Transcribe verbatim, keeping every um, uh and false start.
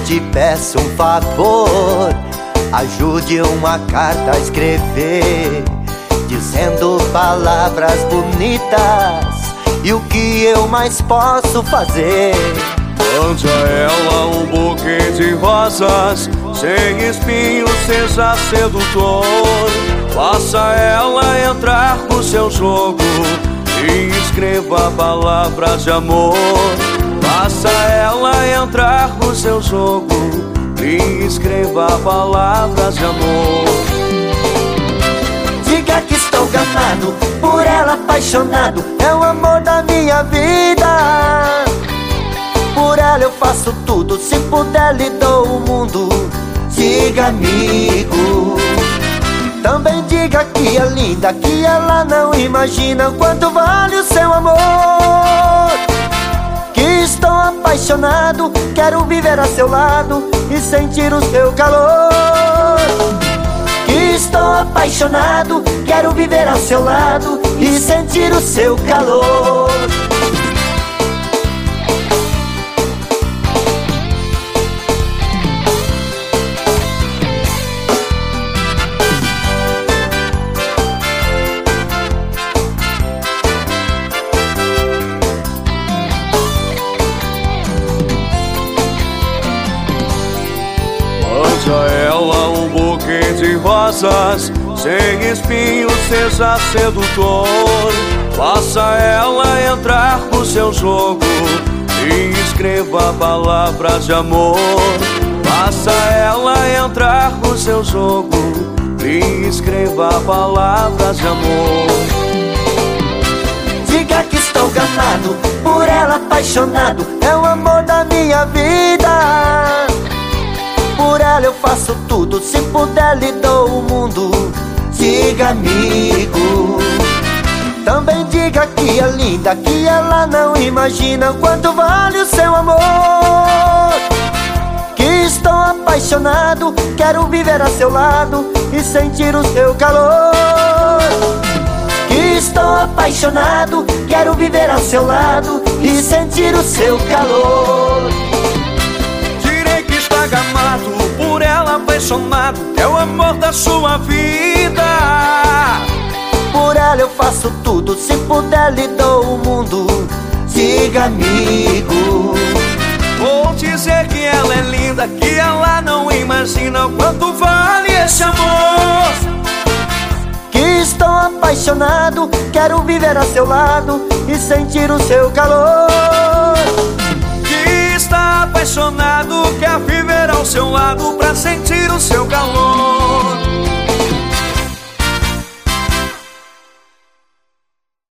te peço um favor, ajude uma carta a escrever, dizendo palavras bonitas e o que eu mais posso fazer. Mande a ela um buquê de rosas, sem espinhos, seja sedutor. Faça ela entrar no seu jogo e escreva palavras de amor. Faça ela entrar no seu jogo e escreva palavras de amor. Diga que estou gamado, por ela apaixonado, é o amor da minha vida. Por ela eu faço tudo, se puder lhe dou o mundo. Diga, amigo. Também diga que é linda, que ela não imagina quanto vale o seu amor. Que estou apaixonado, quero viver a seu lado e sentir o seu calor. Que estou apaixonado, quero viver ao seu lado e sentir o seu calor. Mande a ela um buquê de rosas, sem espinhos, seja sedutor. Faça ela entrar no seu jogo e escreva palavras de amor. Faça ela entrar no seu jogo e escreva palavras de amor. Diga que estou gamado, por ela apaixonado, é o amor da minha vida. Por ela eu faço tudo, se puder lhe dou o mundo. Diga, amigo. Também diga que é linda, que ela não imagina quanto vale o seu amor. Que estou apaixonado, quero viver a seu lado e sentir o seu calor. Que estou apaixonado, quero viver ao seu lado e sentir o seu calor. Gamado, por ela apaixonado, é o amor da sua vida. Por ela eu faço tudo, se puder lhe dou o mundo. Diga, amigo. Vou dizer que ela é linda, que ela não imagina o quanto vale esse amor. Que estou apaixonado, quero viver a seu lado e sentir o seu calor. Que está apaixonado, quer viver ao seu lado pra sentir o seu calor.